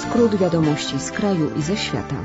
Skrót wiadomości z kraju i ze świata.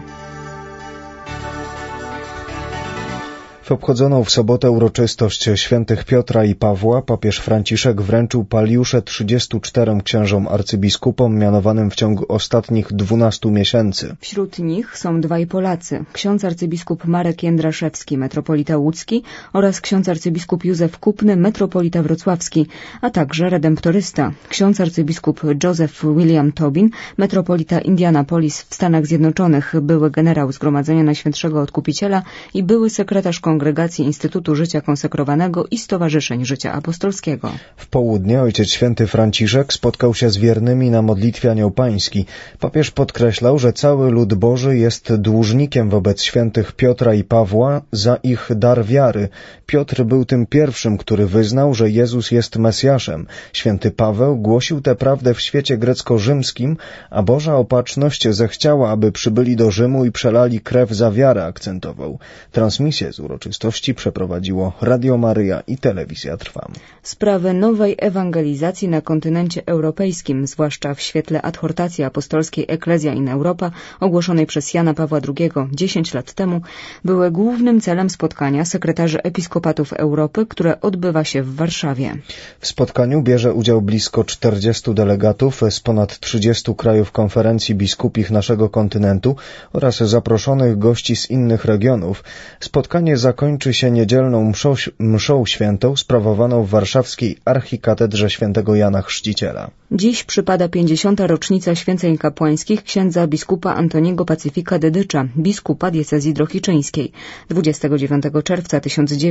W obchodzoną w sobotę uroczystość świętych Piotra i Pawła papież Franciszek wręczył paliusze 34 księżom arcybiskupom mianowanym w ciągu ostatnich 12 miesięcy. Wśród nich są dwaj Polacy, ksiądz arcybiskup Marek Jędraszewski, metropolita łódzki oraz ksiądz arcybiskup Józef Kupny, metropolita wrocławski, a także redemptorysta, ksiądz arcybiskup Joseph William Tobin, metropolita Indianapolis w Stanach Zjednoczonych, były generał Zgromadzenia Najświętszego Odkupiciela i były sekretarz Kongregacji Instytutu Życia Konsekrowanego i Stowarzyszeń Życia Apostolskiego. W południe ojciec święty Franciszek spotkał się z wiernymi na modlitwie Anioł Pański. Papież podkreślał, że cały lud Boży jest dłużnikiem wobec świętych Piotra i Pawła za ich dar wiary. Piotr był tym pierwszym, który wyznał, że Jezus jest Mesjaszem. Święty Paweł głosił tę prawdę w świecie grecko-rzymskim, a Boża opatrzność zechciała, aby przybyli do Rzymu i przelali krew za wiarę, akcentował. Transmisję z uroczystości przeprowadziło Radio Maryja i Telewizja Trwam. Sprawę nowej ewangelizacji na kontynencie europejskim, zwłaszcza w świetle adhortacji apostolskiej Ecclesia in Europa, ogłoszonej przez Jana Pawła II 10 lat temu, były głównym celem spotkania sekretarzy episkopatów Europy, które odbywa się w Warszawie. W spotkaniu bierze udział blisko 40 delegatów z ponad 30 krajów konferencji biskupich naszego kontynentu oraz zaproszonych gości z innych regionów. Spotkanie zakończy się niedzielną mszą świętą sprawowaną w warszawskiej archikatedrze świętego Jana Chrzciciela. Dziś przypada 50. rocznica święceń kapłańskich księdza biskupa Antoniego Pacyfika Dedycza, biskupa diecezji drohiczyńskiej. 29 czerwca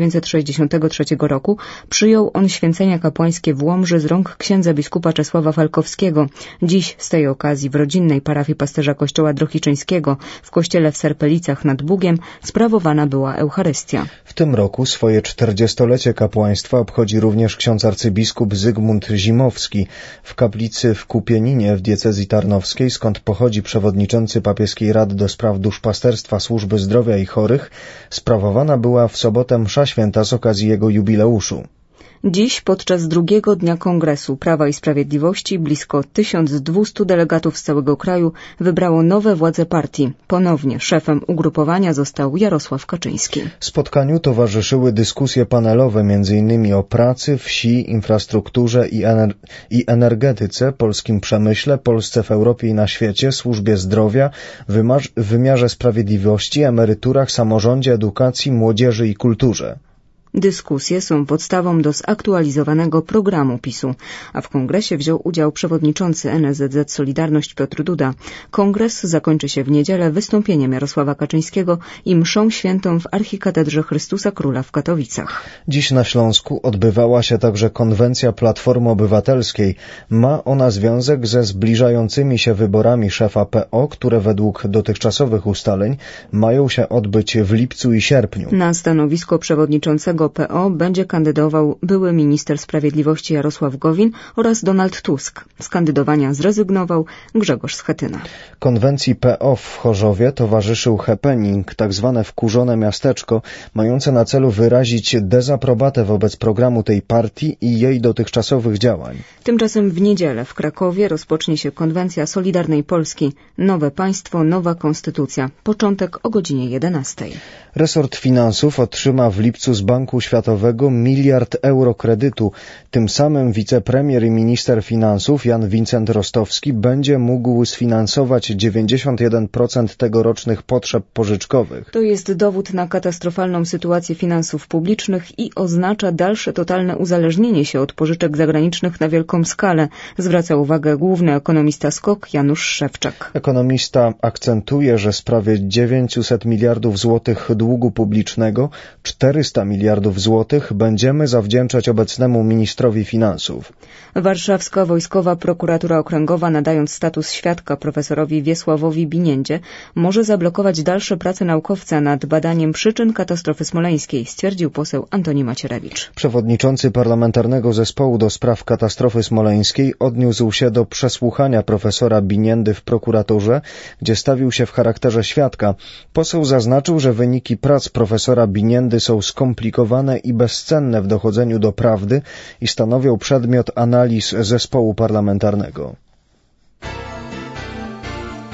1963 roku przyjął on święcenia kapłańskie w Łomży z rąk księdza biskupa Czesława Falkowskiego. Dziś z tej okazji w rodzinnej parafii pasterza kościoła drohiczyńskiego w kościele w Serpelicach nad Bugiem sprawowana była Eucharystia. W tym roku swoje 40-lecie kapłaństwa obchodzi również ksiądz arcybiskup Zygmunt Zimowski. W kaplicy w Kupieninie w diecezji tarnowskiej, skąd pochodzi przewodniczący papieskiej Rady do spraw duszpasterstwa, służby zdrowia i chorych, sprawowana była w sobotę msza święta z okazji jego jubileuszu. Dziś podczas drugiego dnia Kongresu Prawa i Sprawiedliwości blisko 1200 delegatów z całego kraju wybrało nowe władze partii. Ponownie szefem ugrupowania został Jarosław Kaczyński. Spotkaniu towarzyszyły dyskusje panelowe m.in. o pracy, wsi, infrastrukturze i energetyce, polskim przemyśle, Polsce w Europie i na świecie, służbie zdrowia, wymiarze sprawiedliwości, emeryturach, samorządzie, edukacji, młodzieży i kulturze. Dyskusje są podstawą do zaktualizowanego programu PiS-u, a w kongresie wziął udział przewodniczący NSZZ Solidarność Piotr Duda. Kongres zakończy się w niedzielę wystąpieniem Jarosława Kaczyńskiego i mszą świętą w archikatedrze Chrystusa Króla w Katowicach. Dziś na Śląsku odbywała się także konwencja Platformy Obywatelskiej. Ma ona związek ze zbliżającymi się wyborami szefa PO, które według dotychczasowych ustaleń mają się odbyć w lipcu i sierpniu. Na stanowisko przewodniczącego PO będzie kandydował były minister sprawiedliwości Jarosław Gowin oraz Donald Tusk. Z kandydowania zrezygnował Grzegorz Schetyna. Konwencji PO w Chorzowie towarzyszył happening, tak zwane wkurzone miasteczko, mające na celu wyrazić dezaprobatę wobec programu tej partii i jej dotychczasowych działań. Tymczasem w niedzielę w Krakowie rozpocznie się konwencja Solidarnej Polski. Nowe państwo, nowa konstytucja. Początek o godzinie 11. Resort Finansów otrzyma w lipcu z Banku Światowego 1 miliard euro kredytu. Tym samym wicepremier i minister finansów Jan Wincent Rostowski będzie mógł sfinansować 91% tegorocznych potrzeb pożyczkowych. To jest dowód na katastrofalną sytuację finansów publicznych i oznacza dalsze totalne uzależnienie się od pożyczek zagranicznych na wielką skalę, zwraca uwagę główny ekonomista SKOK Janusz Szewczak. Ekonomista akcentuje, że z prawie 900 miliardów złotych długu publicznego 400 miliardów złotych będziemy zawdzięczać obecnemu ministrowi finansów. Warszawska Wojskowa Prokuratura Okręgowa, nadając status świadka profesorowi Wiesławowi Biniendzie, może zablokować dalsze prace naukowca nad badaniem przyczyn katastrofy smoleńskiej, stwierdził poseł Antoni Macierewicz. Przewodniczący Parlamentarnego Zespołu do Spraw Katastrofy Smoleńskiej odniósł się do przesłuchania profesora Biniendy w prokuraturze, gdzie stawił się w charakterze świadka. Poseł zaznaczył, że wyniki prac profesora Biniendy są skomplikowane i bezcenne w dochodzeniu do prawdy i stanowią przedmiot analiz zespołu parlamentarnego.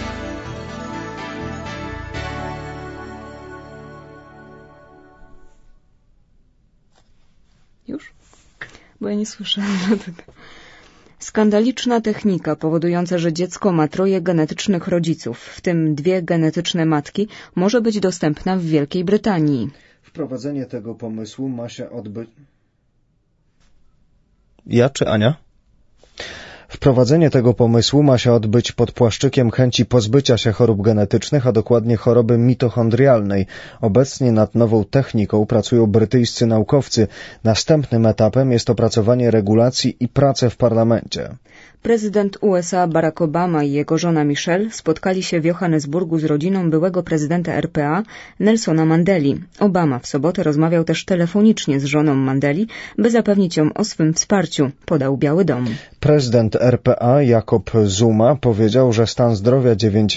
bo ja nie słyszałam. Skandaliczna technika powodująca, że dziecko ma 3 genetycznych rodziców, w tym 2 genetyczne matki, może być dostępna w Wielkiej Brytanii. Wprowadzenie tego pomysłu ma się odbyć... Ja czy Ania? Wprowadzenie tego pomysłu ma się odbyć pod płaszczykiem chęci pozbycia się chorób genetycznych, a dokładnie choroby mitochondrialnej. Obecnie nad nową techniką pracują brytyjscy naukowcy. Następnym etapem jest opracowanie regulacji i prace w parlamencie. Prezydent USA Barack Obama i jego żona Michelle spotkali się w Johannesburgu z rodziną byłego prezydenta RPA Nelsona Mandeli. Obama w sobotę rozmawiał też telefonicznie z żoną Mandeli, by zapewnić ją o swym wsparciu, podał Biały Dom. Prezydent RPA Jacob Zuma powiedział, że stan zdrowia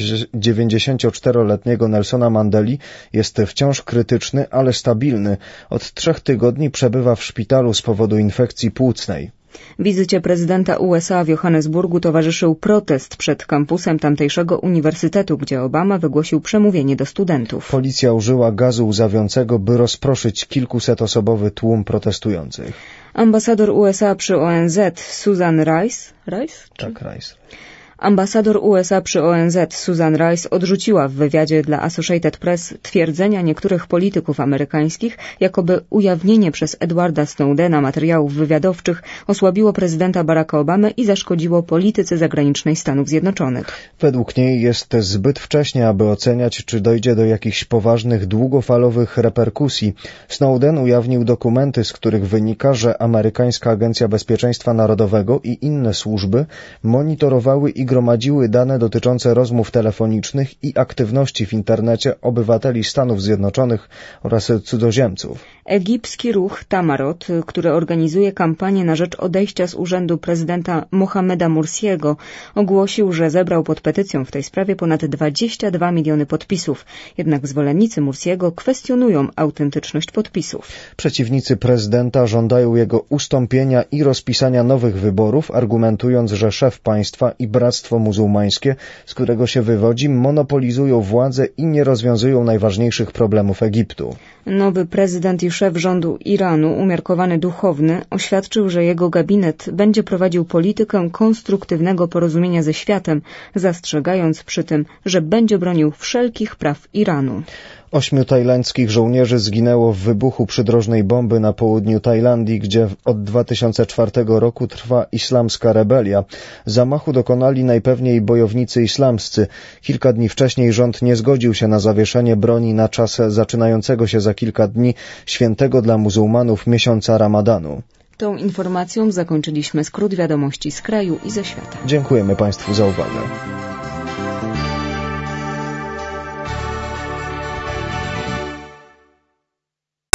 94-letniego Nelsona Mandeli jest wciąż krytyczny, ale stabilny. Od 3 tygodni przebywa w szpitalu z powodu infekcji płucnej. Wizycie prezydenta USA w Johannesburgu towarzyszył protest przed kampusem tamtejszego uniwersytetu, gdzie Obama wygłosił przemówienie do studentów. Policja użyła gazu łzawiącego, by rozproszyć kilkusetosobowy tłum protestujących. Ambasador USA przy ONZ Susan Rice? Tak, Rice. Ambasador USA przy ONZ Susan Rice odrzuciła w wywiadzie dla Associated Press twierdzenia niektórych polityków amerykańskich, jakoby ujawnienie przez Edwarda Snowdena materiałów wywiadowczych osłabiło prezydenta Baracka Obamy i zaszkodziło polityce zagranicznej Stanów Zjednoczonych. Według niej jest zbyt wcześnie, aby oceniać, czy dojdzie do jakichś poważnych, długofalowych reperkusji. Snowden ujawnił dokumenty, z których wynika, że amerykańska Agencja Bezpieczeństwa Narodowego i inne służby monitorowały i gromadziły dane dotyczące rozmów telefonicznych i aktywności w internecie obywateli Stanów Zjednoczonych oraz cudzoziemców. Egipski ruch Tamarot, który organizuje kampanię na rzecz odejścia z urzędu prezydenta Mohameda Mursiego, ogłosił, że zebrał pod petycją w tej sprawie ponad 22 miliony podpisów. Jednak zwolennicy Mursiego kwestionują autentyczność podpisów. Przeciwnicy prezydenta żądają jego ustąpienia i rozpisania nowych wyborów, argumentując, że szef państwa i Bractwo Muzułmańskie, z którego się wywodzi, monopolizują władzę i nie rozwiązują najważniejszych problemów Egiptu. Nowy prezydent i szef rządu Iranu, umiarkowany duchowny, oświadczył, że jego gabinet będzie prowadził politykę konstruktywnego porozumienia ze światem, zastrzegając przy tym, że będzie bronił wszelkich praw Iranu. 8 tajlandzkich żołnierzy zginęło w wybuchu przydrożnej bomby na południu Tajlandii, gdzie od 2004 roku trwa islamska rebelia. Zamachu dokonali najpewniej bojownicy islamscy. Kilka dni wcześniej rząd nie zgodził się na zawieszenie broni na czas zaczynającego się za kilka dni świętego dla muzułmanów miesiąca Ramadanu. Tą informacją zakończyliśmy skrót wiadomości z kraju i ze świata. Dziękujemy Państwu za uwagę.